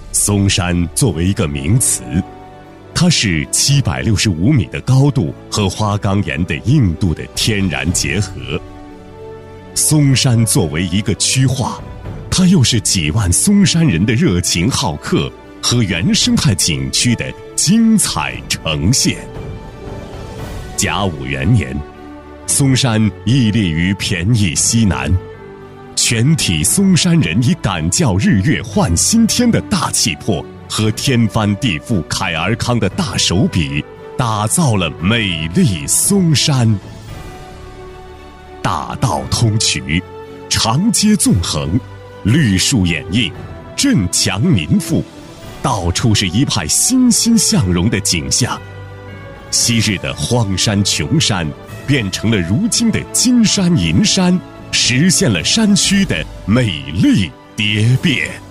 嵩山作为一个名词，它是765米的高度和花岗岩的硬度的天然结合。嵩山作为一个区划，它又是几万嵩山人的热情好客和原生态景区的精彩呈现。甲午元年，嵩山屹立于便邑西南，全体嵩山人以敢叫日月换新天的大气魄和天翻地覆凯而康的大手笔，打造了美丽嵩山。大道通衢，长街纵横，绿树掩映，镇强民富，到处是一派欣欣向荣的景象。昔日的荒山穷山变成了如今的金山银山，实现了山区的美丽蝶变。